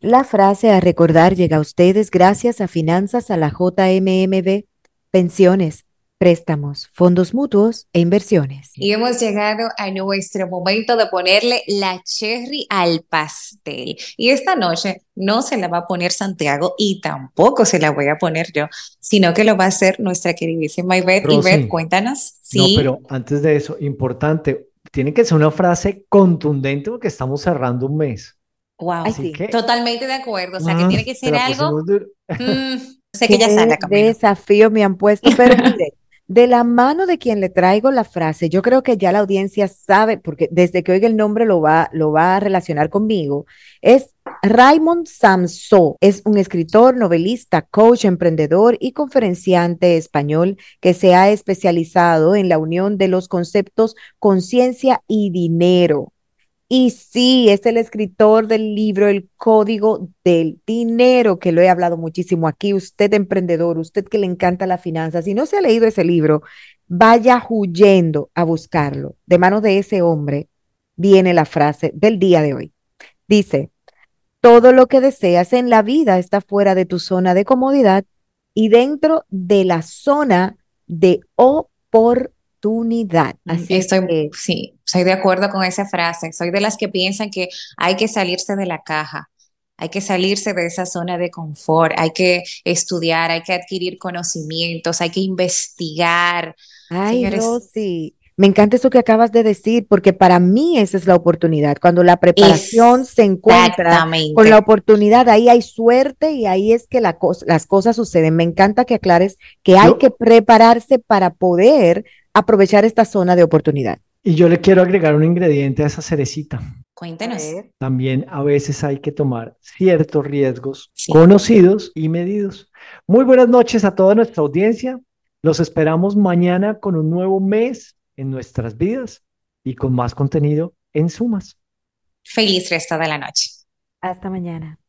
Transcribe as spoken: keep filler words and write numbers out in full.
La frase a recordar llega a ustedes gracias a Finanzas a la J M M B, pensiones, préstamos, fondos mutuos e inversiones. Y hemos llegado a nuestro momento de ponerle la cherry al pastel. Y esta noche no se la va a poner Santiago y tampoco se la voy a poner yo, sino que lo va a hacer nuestra queridísima Ivette. Ivette, Rosy, cuéntanos. no, Sí. pero antes de eso, importante, tiene que ser una frase contundente porque estamos cerrando un mes. Ay, Wow. Así sí. que, Totalmente de acuerdo. O sea, que ah, tiene que te ser la algo. pusimos duro. mm, sé que ya sale Qué a camino. desafío me han puesto, pero mire, de la mano de quien le traigo la frase, yo creo que ya la audiencia sabe, porque desde que oiga el nombre lo va, lo va a relacionar conmigo, es Raymond Samso, es un escritor, novelista, coach, emprendedor y conferenciante español que se ha especializado en la unión de los conceptos conciencia y dinero. Y sí, es el escritor del libro El Código del Dinero, que lo he hablado muchísimo aquí. Usted emprendedor, usted que le encanta la finanza, si no se ha leído ese libro, vaya huyendo a buscarlo. De manos de ese hombre viene la frase del día de hoy. Dice, todo lo que deseas en la vida está fuera de tu zona de comodidad y dentro de la zona de oportunidad. Mm, Así es Estoy, que sí, soy de acuerdo con esa frase. Soy de las que piensan que hay que salirse de la caja, hay que salirse de esa zona de confort, hay que estudiar, hay que adquirir conocimientos, hay que investigar. ay, Señores, Rosy, me encanta eso que acabas de decir, porque para mí esa es la oportunidad. Cuando la preparación se encuentra con la exactamente. oportunidad, ahí hay suerte y ahí es que la cos- las cosas suceden. Me encanta que aclares que hay que Yo, prepararse para poder aprovechar esta zona de oportunidad. y yo le quiero agregar un ingrediente a esa cerecita. A Cuéntenos. ver. También a veces hay que tomar ciertos riesgos Sí. conocidos y medidos. Muy buenas noches a toda nuestra audiencia. Los esperamos mañana con un nuevo mes en nuestras vidas y con más contenido en Sumas. Feliz resto de la noche. Hasta mañana.